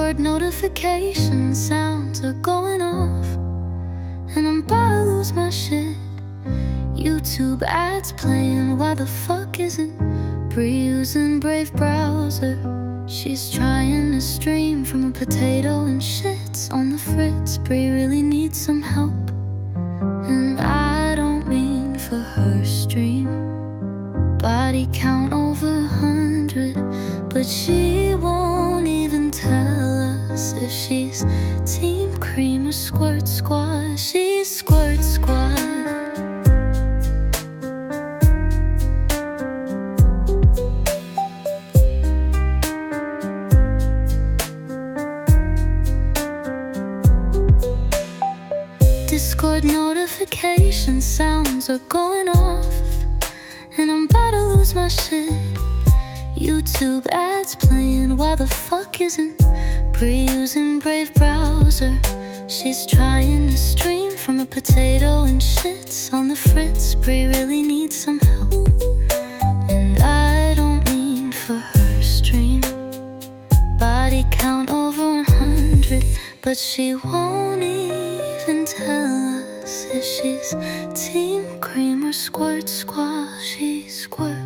Discord notification sounds are going off, and I'm about to lose my shit. YouTube ads playing, why the fuck isn't Bree using Brave browser? She's trying to stream from a potato and shit's on the fritz. Bree really needs some help, and I don't mean for her stream. Body count over 100, but she won't even tell us if she's Team Cream or Squirt Squad. She's Squirt Squad. Discord notification sounds are going off, and I'm about to lose my shit. YouTube ads playing, why the fuck isn't Bree using Brave browser? She's trying to stream from a potato and shit's on the fritz. Bree really needs some help, and I don't mean for her stream. Body count over 100, but she won't even tell us if she's Team Cream or Squirt Squad. She's Squirt.